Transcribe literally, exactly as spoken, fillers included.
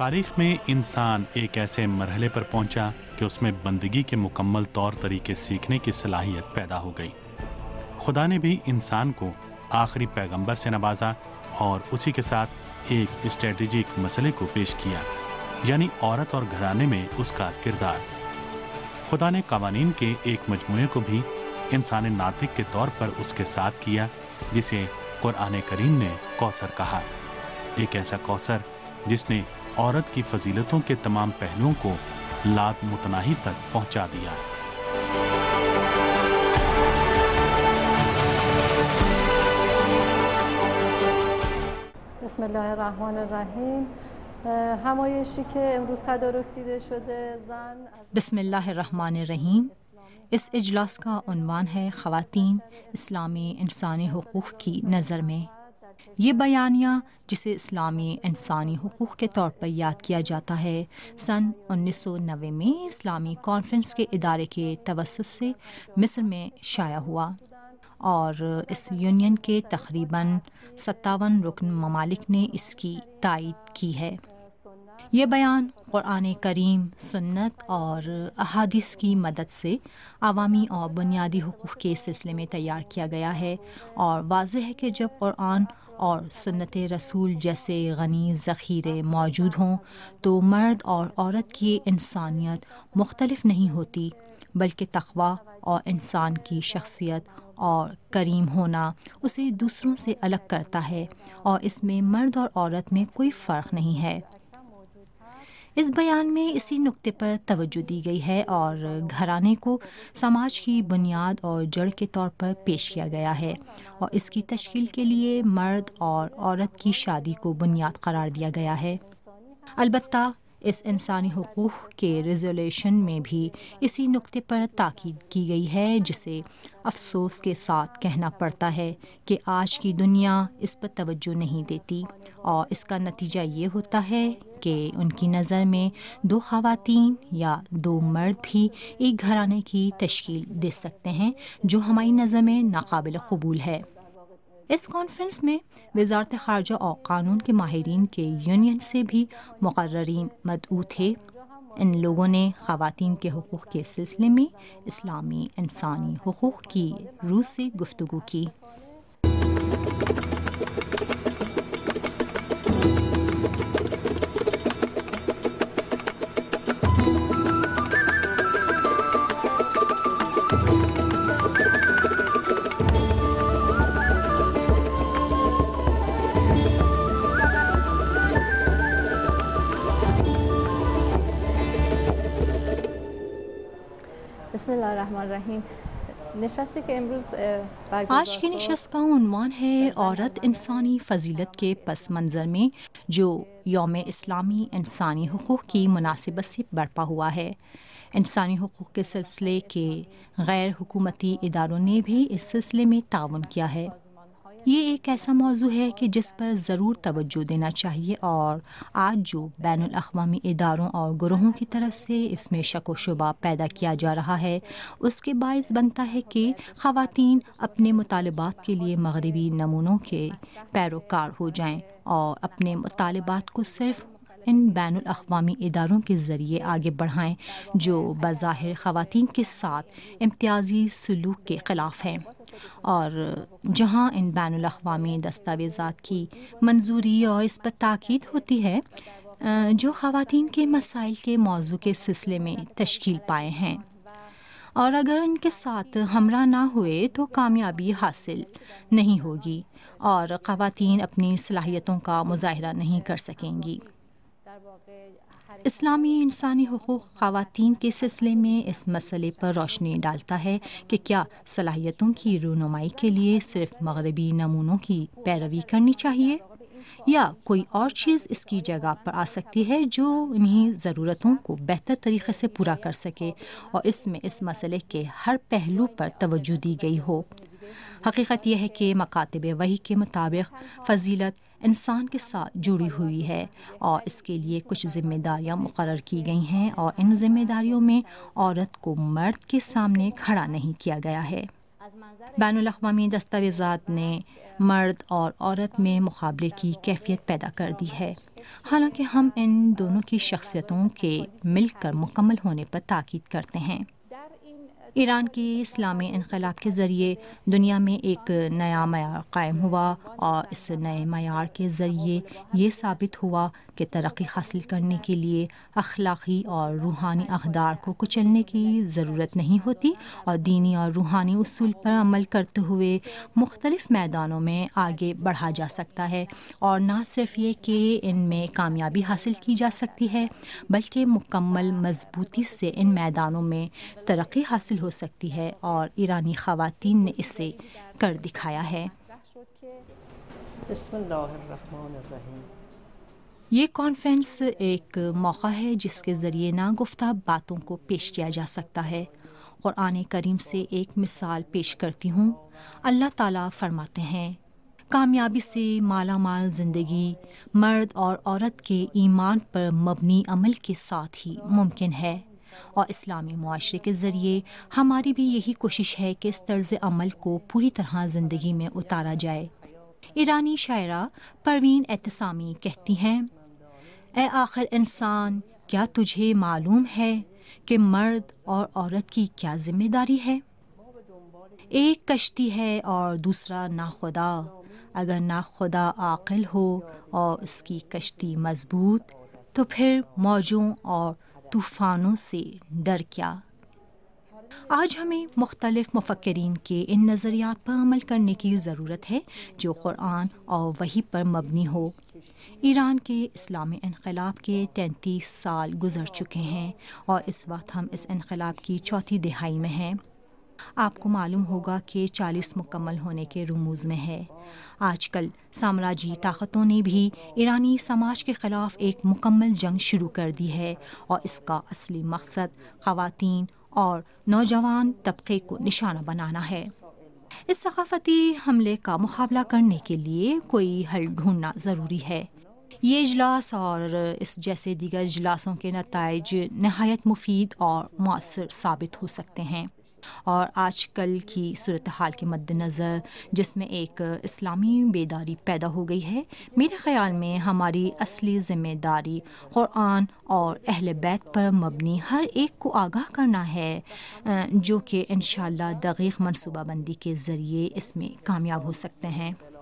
تاریخ میں انسان ایک ایسے مرحلے پر پہنچا کہ اس میں بندگی کے مکمل طور طریقے سیکھنے کی صلاحیت پیدا ہو گئی۔ خدا نے بھی انسان کو آخری پیغمبر سے نوازا اور اسی کے ساتھ ایک اسٹریٹجک مسئلے کو پیش کیا، یعنی عورت اور گھرانے میں اس کا کردار۔ خدا نے قوانین کے ایک مجموعے کو بھی انسان ناطق کے طور پر اس کے ساتھ کیا، جسے قرآن کریم نے کوثر کہا، ایک ایسا کوثر جس نے عورت کی فضیلتوں کے تمام پہلوؤں کو لات متناہی تک پہنچا دیا۔ بسم الله الرحمن الرحیم. همایشی که امروز تدارک دیده شده زن بسم اللہ الرحمن الرحیم. اس اجلاس کا عنوان ہے خواتین اسلامی انسانی حقوق کی نظر میں۔ یہ بیانیہ جسے اسلامی انسانی حقوق کے طور پر یاد کیا جاتا ہے، سن انیس سو نوے میں اسلامی کانفرنس کے ادارے کے توسط سے مصر میں شائع ہوا اور اس یونین کے تقریباً ستاون رکن ممالک نے اس کی تائید کی ہے۔ یہ بیان قرآن کریم، سنت اور احادیث کی مدد سے عوامی اور بنیادی حقوق کے سلسلے میں تیار کیا گیا ہے، اور واضح ہے کہ جب قرآن اور سنت رسول جیسے غنی ذخیرے موجود ہوں تو مرد اور عورت کی انسانیت مختلف نہیں ہوتی، بلکہ تقویٰ اور انسان کی شخصیت اور کریم ہونا اسے دوسروں سے الگ کرتا ہے، اور اس میں مرد اور عورت میں کوئی فرق نہیں ہے۔ اس بیان میں اسی نقطے پر توجہ دی گئی ہے اور گھرانے کو سماج کی بنیاد اور جڑ کے طور پر پیش کیا گیا ہے، اور اس کی تشکیل کے لیے مرد اور عورت کی شادی کو بنیاد قرار دیا گیا ہے۔ البتہ اس انسانی حقوق کے ریزولوشن میں بھی اسی نقطے پر تاکید کی گئی ہے، جسے افسوس کے ساتھ کہنا پڑتا ہے کہ آج کی دنیا اس پر توجہ نہیں دیتی، اور اس کا نتیجہ یہ ہوتا ہے کہ ان کی نظر میں دو خواتین یا دو مرد بھی ایک گھرانے کی تشکیل دے سکتے ہیں، جو ہماری نظر میں ناقابل قبول ہے۔ اس کانفرنس میں وزارت خارجہ اور قانون کے ماہرین کے یونین سے بھی مقررین مدعو تھے۔ ان لوگوں نے خواتین کے حقوق کے سلسلے میں اسلامی انسانی حقوق کی روح سے گفتگو کی۔ بسم الله الرحمن الرحیم. نشستی که امروز آج کی نشست کا عنوان ہے عورت انسانی فضیلت کے پس منظر میں، جو یوم اسلامی انسانی حقوق کی مناسبت سے برپا ہوا ہے۔ انسانی حقوق کے سلسلے کے غیر حکومتی اداروں نے بھی اس سلسلے میں تعاون کیا ہے۔ یہ ایک ایسا موضوع ہے کہ جس پر ضرور توجہ دینا چاہیے، اور آج جو بین الاقوامی اداروں اور گروہوں کی طرف سے اس میں شک و شبہ پیدا کیا جا رہا ہے، اس کے باعث بنتا ہے کہ خواتین اپنے مطالبات کے لیے مغربی نمونوں کے پیروکار ہو جائیں اور اپنے مطالبات کو صرف ان بین الاقوامی اداروں کے ذریعے آگے بڑھائیں جو بظاہر خواتین کے ساتھ امتیازی سلوک کے خلاف ہیں، اور جہاں ان بین الاقوامی دستاویزات کی منظوری اور اس پر تاکید ہوتی ہے جو خواتین کے مسائل کے موضوع کے سلسلے میں تشکیل پائے ہیں، اور اگر ان کے ساتھ ہمراہ نہ ہوئے تو کامیابی حاصل نہیں ہوگی اور خواتین اپنی صلاحیتوں کا مظاہرہ نہیں کر سکیں گی۔ اسلامی انسانی حقوق خواتین کے سلسلے میں اس مسئلے پر روشنی ڈالتا ہے کہ کیا صلاحیتوں کی رونمائی کے لیے صرف مغربی نمونوں کی پیروی کرنی چاہیے، یا کوئی اور چیز اس کی جگہ پر آ سکتی ہے جو انہی ضرورتوں کو بہتر طریقے سے پورا کر سکے، اور اس میں اس مسئلے کے ہر پہلو پر توجہ دی گئی ہو۔ حقیقت یہ ہے کہ مکاتب وحی کے مطابق فضیلت انسان کے ساتھ جڑی ہوئی ہے، اور اس کے لیے کچھ ذمہ داریاں مقرر کی گئی ہیں، اور ان ذمہ داریوں میں عورت کو مرد کے سامنے کھڑا نہیں کیا گیا ہے۔ بین الاقوامی دستاویزات نے مرد اور عورت میں مقابلے کی کیفیت پیدا کر دی ہے، حالانکہ ہم ان دونوں کی شخصیتوں کے مل کر مکمل ہونے پر تاکید کرتے ہیں۔ ایران کے اسلامی انقلاب کے ذریعے دنیا میں ایک نیا معیار قائم ہوا، اور اس نئے معیار کے ذریعے یہ ثابت ہوا کہ ترقی حاصل کرنے کے لیے اخلاقی اور روحانی اقدار کو کچلنے کی ضرورت نہیں ہوتی، اور دینی اور روحانی اصول پر عمل کرتے ہوئے مختلف میدانوں میں آگے بڑھا جا سکتا ہے، اور نہ صرف یہ کہ ان میں کامیابی حاصل کی جا سکتی ہے بلکہ مکمل مضبوطی سے ان میدانوں میں ترقی حاصل ہو سکتی ہے، اور ایرانی خواتین نے اسے کر دکھایا ہے۔ بسم اللہ الرحمن الرحیم۔ یہ کانفرنس ایک موقع ہے جس کے ذریعے ناگفتہ باتوں کو پیش کیا جا سکتا ہے۔ قرآن کریم سے ایک مثال پیش کرتی ہوں۔ اللہ تعالیٰ فرماتے ہیں، کامیابی سے مالا مال زندگی مرد اور عورت کے ایمان پر مبنی عمل کے ساتھ ہی ممکن ہے، اور اسلامی معاشرے کے ذریعے ہماری بھی یہی کوشش ہے کہ اس طرز عمل کو پوری طرح زندگی میں اتارا جائے۔ ایرانی شاعرہ پروین اعتصامی کہتی ہیں، اے آخر انسان، کیا تجھے معلوم ہے کہ مرد اور عورت کی کیا ذمہ داری ہے؟ ایک کشتی ہے اور دوسرا ناخدا، اگر ناخدا عاقل ہو اور اس کی کشتی مضبوط تو پھر موجوں اور طوفانوں سے ڈر کیا۔ آج ہمیں مختلف مفکرین کے ان نظریات پر عمل کرنے کی ضرورت ہے جو قرآن اور وحی پر مبنی ہو۔ ایران کے اسلامی انقلاب کے تینتیس سال گزر چکے ہیں، اور اس وقت ہم اس انقلاب کی چوتھی دہائی میں ہیں۔ آپ کو معلوم ہوگا کہ چالیس مکمل ہونے کے رموز میں ہے۔ آج کل سامراجی طاقتوں نے بھی ایرانی سماج کے خلاف ایک مکمل جنگ شروع کر دی ہے، اور اس کا اصلی مقصد خواتین اور نوجوان طبقے کو نشانہ بنانا ہے۔ اس ثقافتی حملے کا مقابلہ کرنے کے لیے کوئی حل ڈھونڈنا ضروری ہے۔ یہ اجلاس اور اس جیسے دیگر اجلاسوں کے نتائج نہایت مفید اور مؤثر ثابت ہو سکتے ہیں، اور آج کل کی صورتحال کے مد نظر جس میں ایک اسلامی بیداری پیدا ہو گئی ہے، میرے خیال میں ہماری اصلی ذمہ داری قرآن اور اہل بیت پر مبنی ہر ایک کو آگاہ کرنا ہے، جو کہ انشاءاللہ دقیق منصوبہ بندی کے ذریعے اس میں کامیاب ہو سکتے ہیں۔